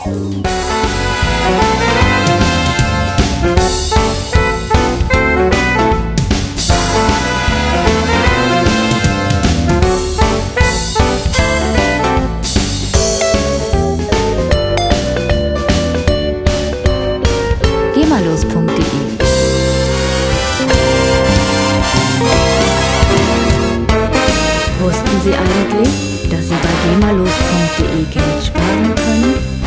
GEMALOS.de. Wussten Sie eigentlich, dass Sie bei GEMALOS.de Geld sparen können?